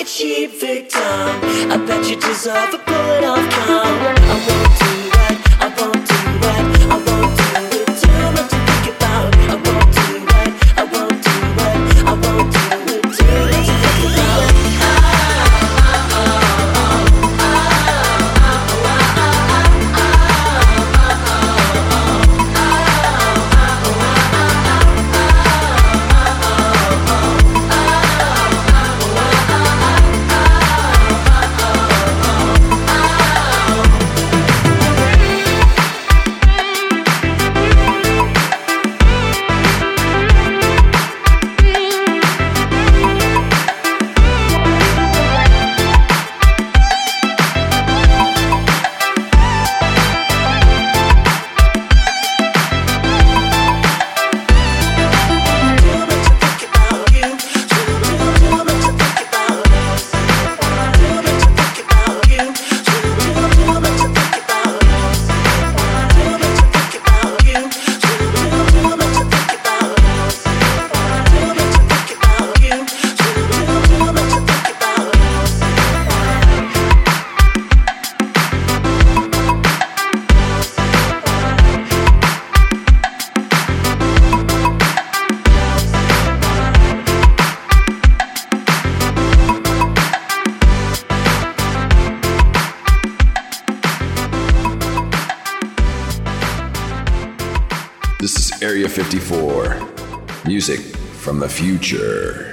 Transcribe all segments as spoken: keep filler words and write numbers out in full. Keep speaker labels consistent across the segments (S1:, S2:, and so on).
S1: a cheap victim. I bet you deserve a put off count. I won't do that, I won't do that, I won't do it. Too much to think about. I won't do that, I won't do that, I won't do it. Too much to think about.
S2: This is Area fifty-four, music from the future.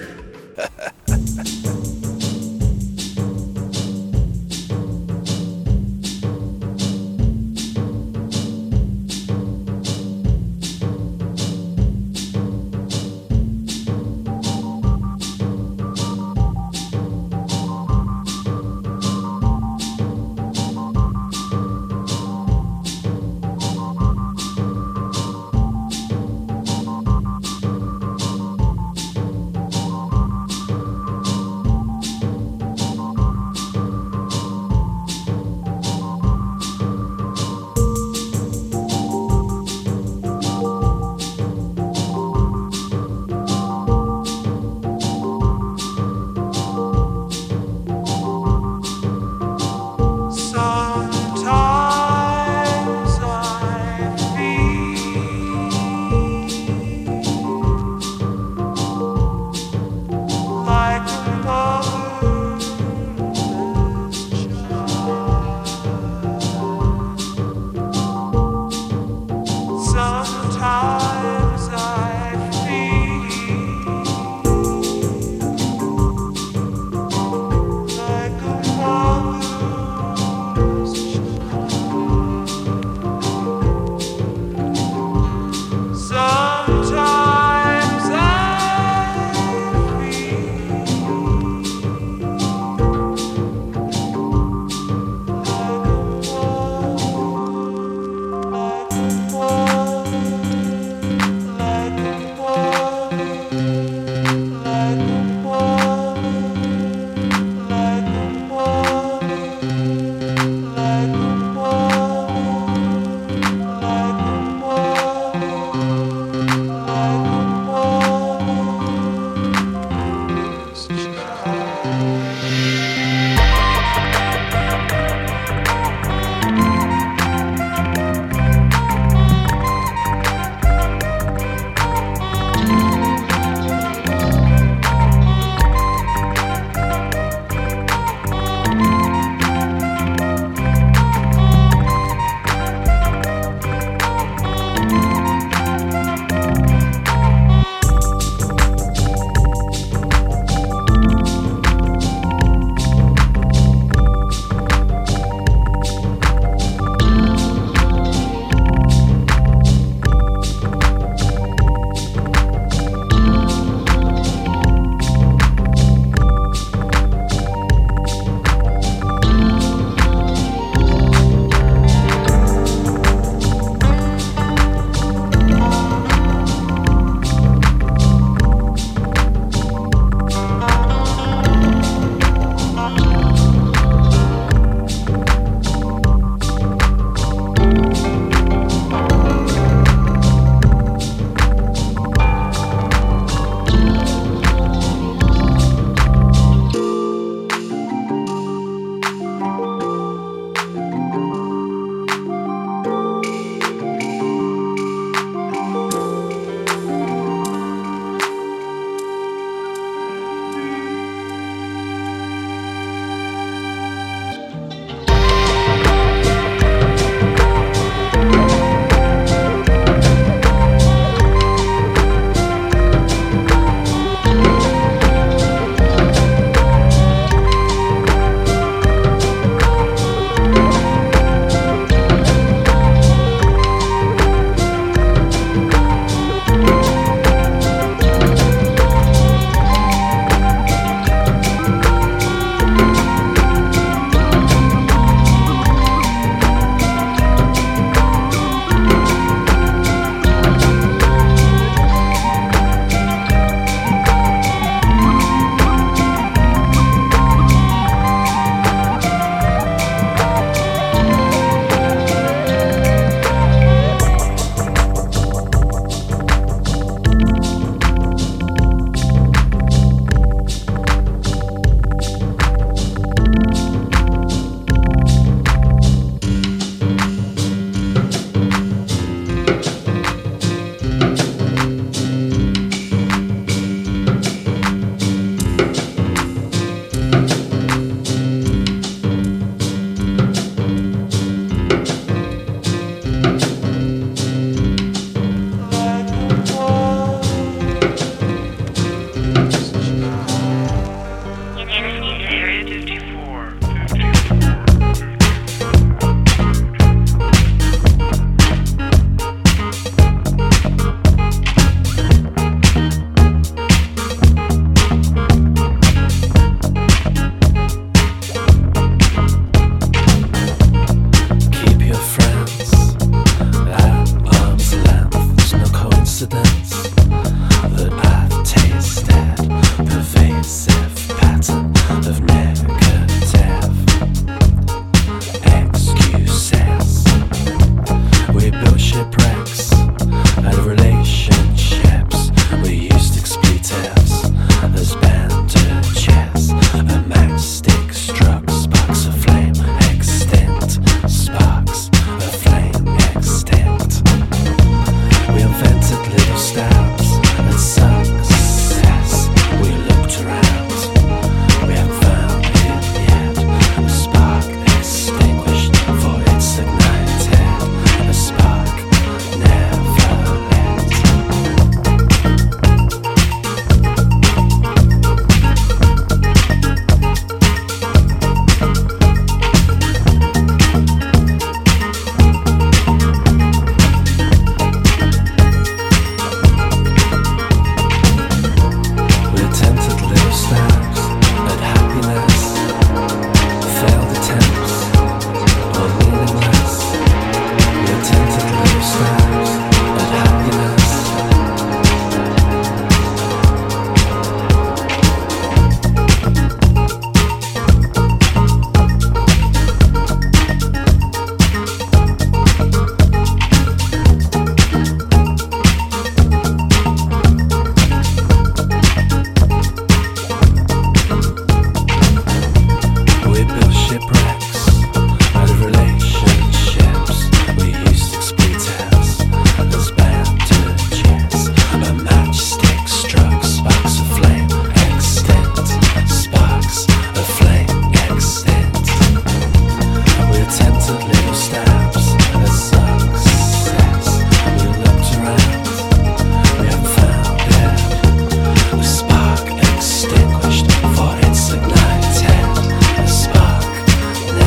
S1: Extinguished, for it's ignited. A spark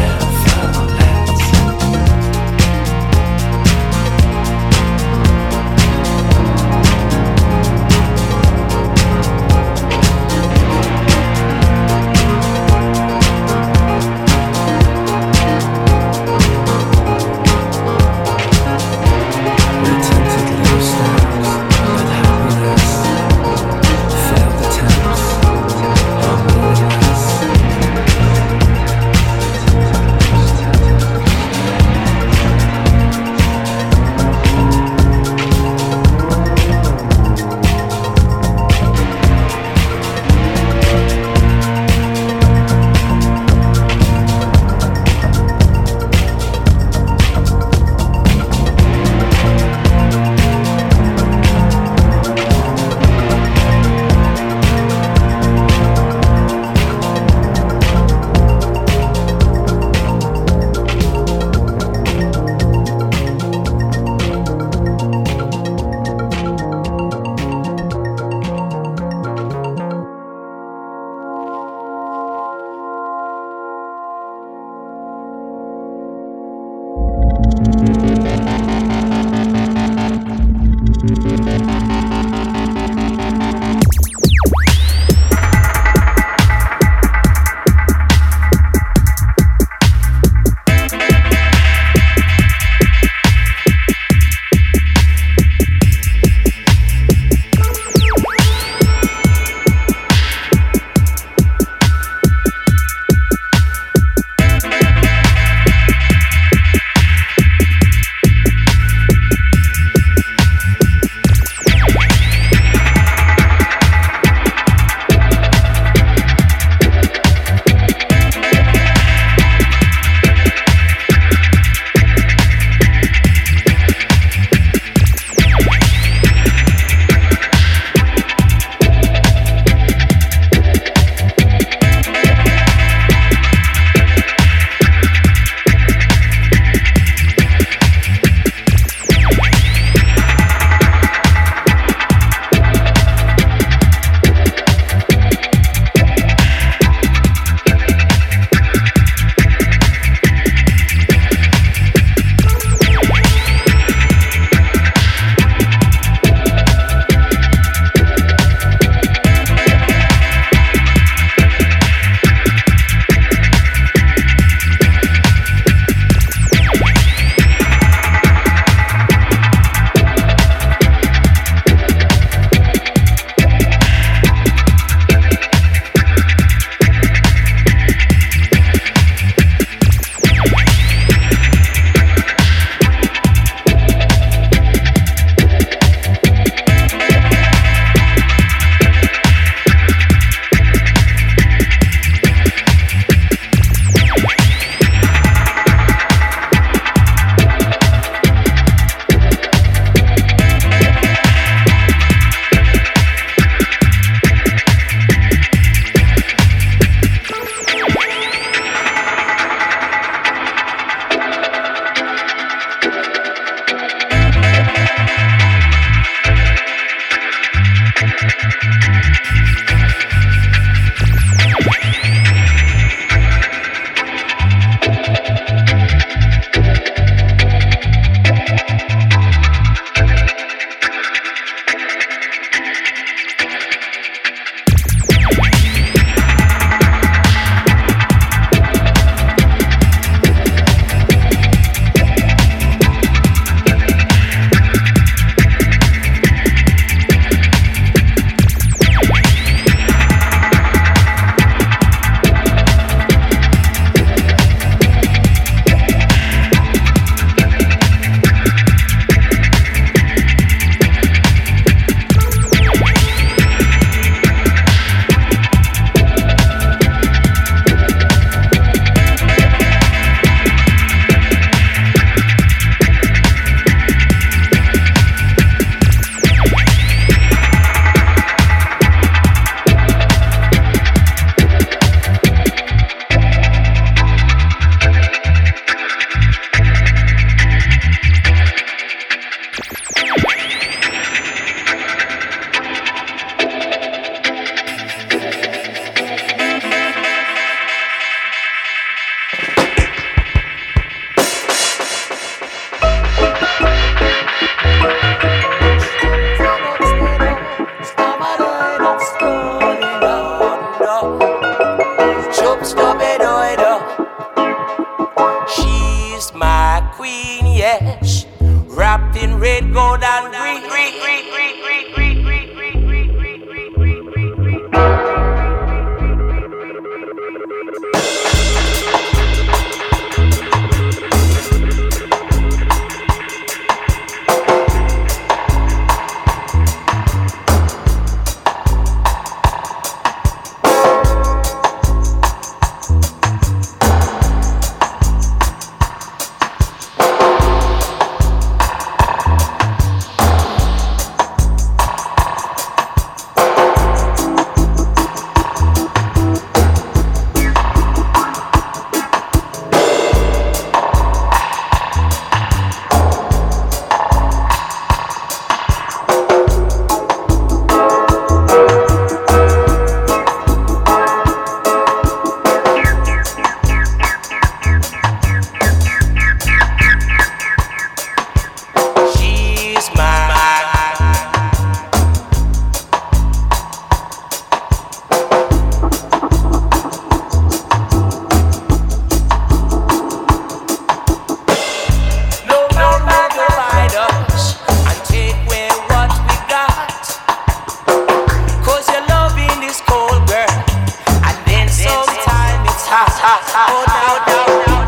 S3: Oh, now, now, now.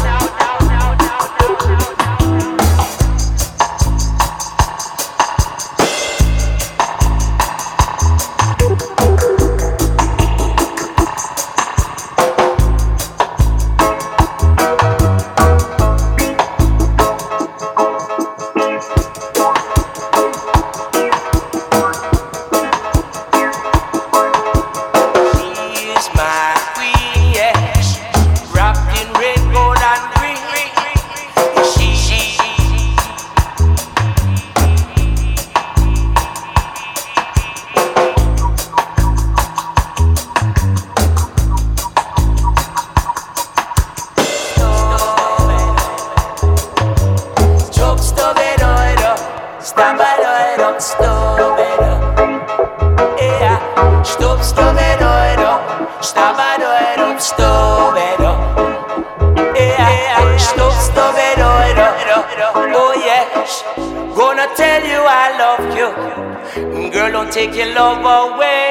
S4: Take your love away.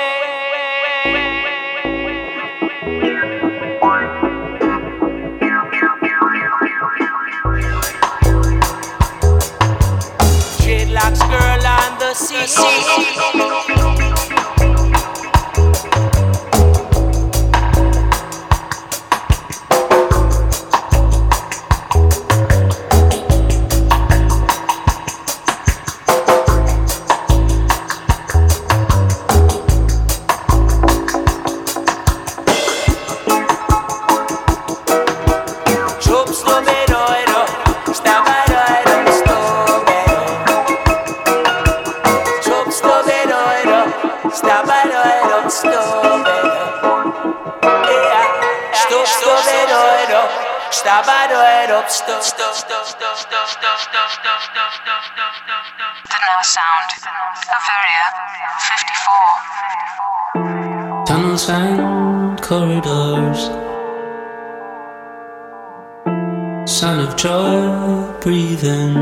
S4: Dreadlocks girl on the sea.
S5: The now sound of Area fifty-four.
S6: Tunnels and corridors, sound of joy breathing,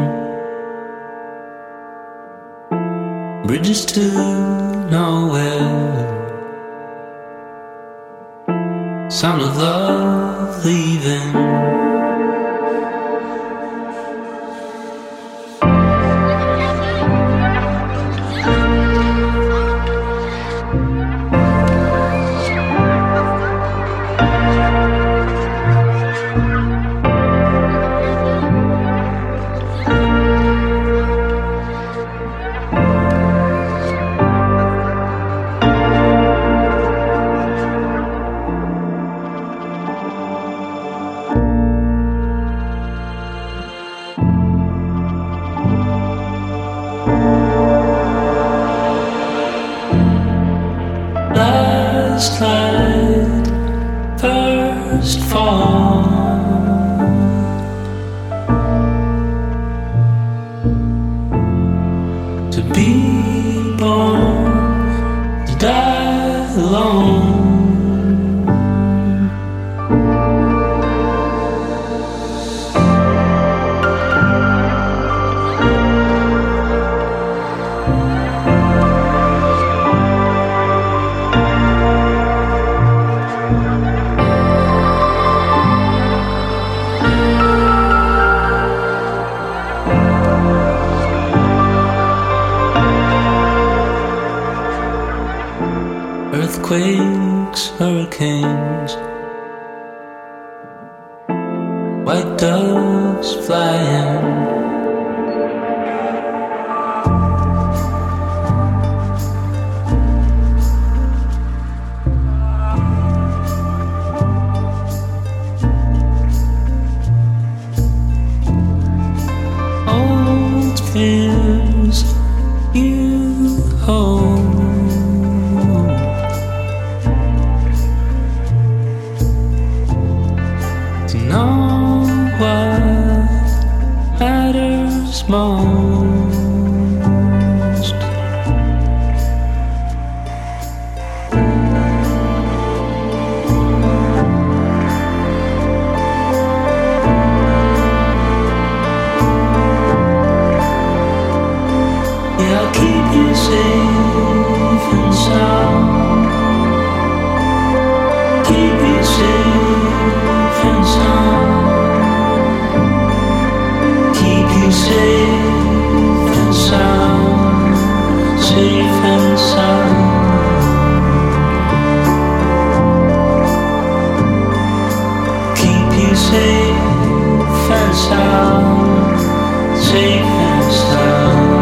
S6: bridges to nowhere, sound of love leaving. Last light, first fall, to be born, to die alone. Earthquakes, hurricanes, white doves flying, old fears you hold. Know what matters most. Yeah, I'll keep you safe and sound. Keep you safe. sound, safe and sound.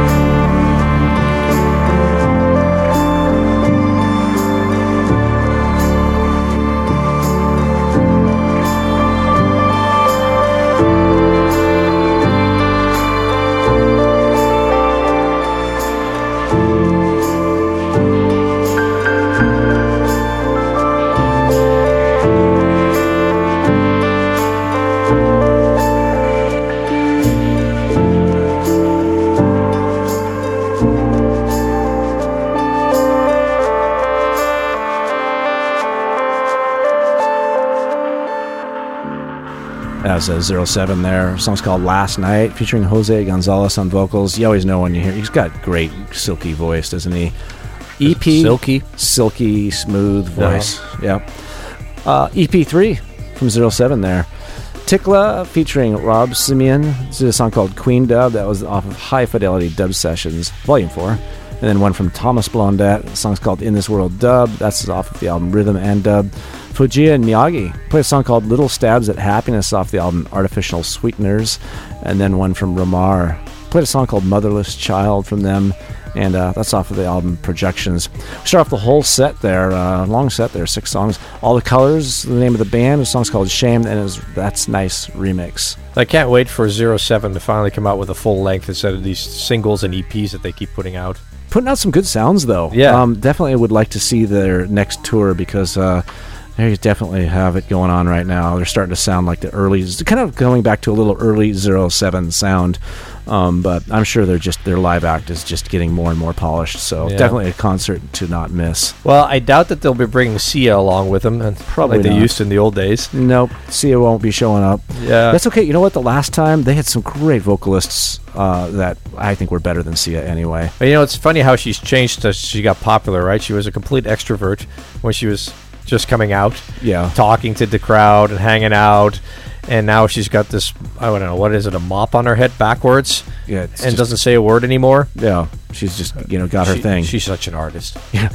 S7: As a zero seven there. The song's called Last Night, featuring Jose Gonzalez on vocals. You always know when you hear, he's got great silky voice, doesn't he? E P.
S8: Silky?
S7: Silky, smooth voice. Yeah. Uh, E P three from zero seven there. Tikla featuring Rob Simeon. This is a song called Queen Dub. That was off of High Fidelity Dub Sessions, Volume four. And then one from Thomas Blondet. The song's called In This World Dub. That's off of the album Rhythm and Dub. Fujiya and Miyagi played a song called Little Stabs at Happiness off the album Artificial Sweeteners. And then one from Ramar. Played a song called Motherless Child from them. And uh, that's off of the album Projections. We start off the whole set there, uh, long set there, six songs. All the Colors, the name of the band. The song's called Shame, and it was That's Nice remix.
S8: I can't wait for zero seven to finally come out with a full length instead of these singles and E Ps that they keep putting out.
S7: Putting out some good sounds, though.
S8: Yeah.
S7: Um, definitely would like to see their next tour because uh, they definitely have it going on right now. They're starting to sound like the early, kind of going back to a little early zero seven sound. Um, but I'm sure they're just their live act is just getting more and more polished. So
S8: Yeah.
S7: definitely a concert to not miss.
S8: Well, I doubt that they'll be bringing Sia along with them, and
S7: Probably
S8: like they
S7: not.
S8: used to in the old days.
S7: Nope, Sia won't be showing up.
S8: Yeah.
S7: That's okay. You know what? The last time they had some great vocalists uh, that I think were better than Sia anyway.
S8: But you know, it's funny how she's changed as she got popular, right? She was a complete extrovert when she was just coming out,
S7: Yeah.
S8: talking to the crowd and hanging out. And now she's got this, I don't know, what is it, a mop on her head backwards?
S7: Yeah. It's
S8: And
S7: just-
S8: doesn't say a word anymore?
S7: Yeah. She's just you know got her
S8: She-
S7: thing.
S8: She's such an artist.
S7: Yeah.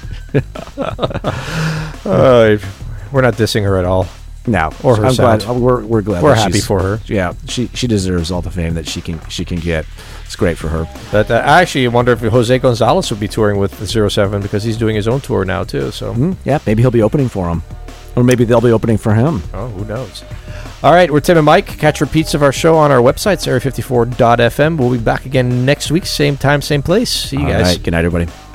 S8: Uh, we're not dissing her at all.
S7: No,
S8: Or her
S7: I'm
S8: sound.
S7: glad. We're we're glad.
S8: We're
S7: that
S8: happy
S7: she's-
S8: for her.
S7: Yeah, she she deserves all the fame that she can she can get. It's great for her.
S8: But uh, I actually wonder if Jose Gonzalez would be touring with zero seven because he's doing his own tour now too. So,
S7: Mm, yeah, maybe he'll be opening for him, or maybe they'll be opening for him.
S8: oh, who knows? All right, we're Tim and Mike. Catch repeats of our show on our website, area fifty-four dot f m. We'll be back again next week, same time, same place. See you
S7: All
S8: guys.
S7: right, good night, everybody.